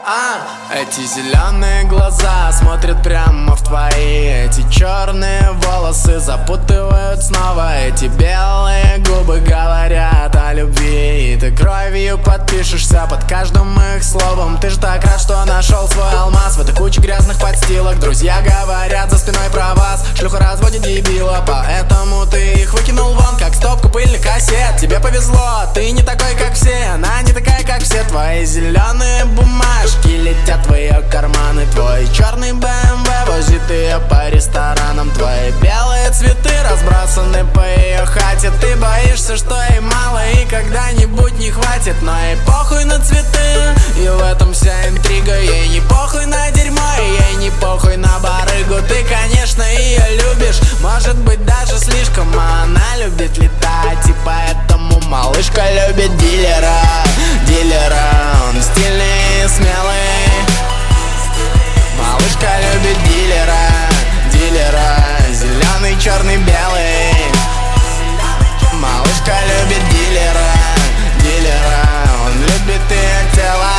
Эти зеленые глаза смотрят прямо в твои. Эти черные волосы запутывают снова. Эти белые губы говорят о любви. И ты кровью подпишешься под каждым их словом. Ты же так рад, что нашел свой алмаз в этой куче грязных подстилок. Друзья говорят за спиной про вас, шлюха разводит дебила, поэтому ты их выкинул вон, как стопку пыльных кассет. Тебе повезло, ты не такой, как все. Она не такая, как все. Твои зеленые бумажки летят в ее карманы. Твой черный БМВ возит ее по ресторанам. Твои белые цветы разбросаны по ее хате. Ты боишься, что ей мало и когда-нибудь не хватит. Но ей похуй на цветы, и в этом вся интрига. Ей не похуй на дерьмо, и ей не похуй на барыгу. Ты, конечно, ее любишь, может быть, даже слишком. А она любит летать, и поэтому малышка любит дилера. Он стильный и смелый. Малышка любит дилера. Зеленый, черный, белый. Малышка любит дилера. Он любит ее тело.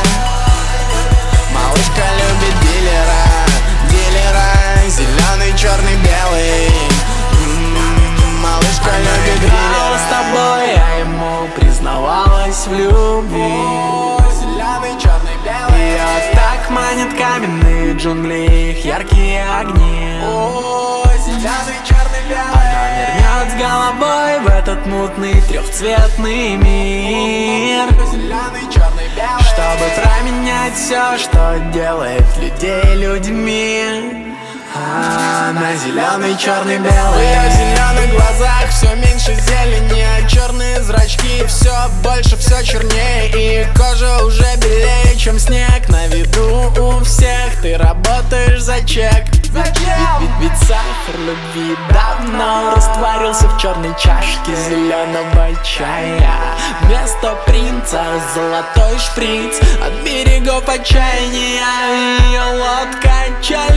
Малышка любит дилера. Зеленый, черный, белый. Малышка любит дилера. С тобой я ему признавалась в любви. Зеленый, черный, белый. Ее так манят каменные джунгли, их яркие огни. Зеленый, черный, белый. Она нырнет с головой в этот мутный трехцветный мир, Зеленый, черный, белый. чтобы променять все, что делает людей людьми. Она зеленый, черный, В белый. ее зеленых глазах все меньше зелени, а черные зрачки все больше, все чернее. И кожа уже белее, чем снег. На виду у всех ты работаешь за чек. Ведь сахар любви давно растворился в черной чашке зеленого чая. Вместо принца золотой шприц от берегов отчаяния. Ее лодка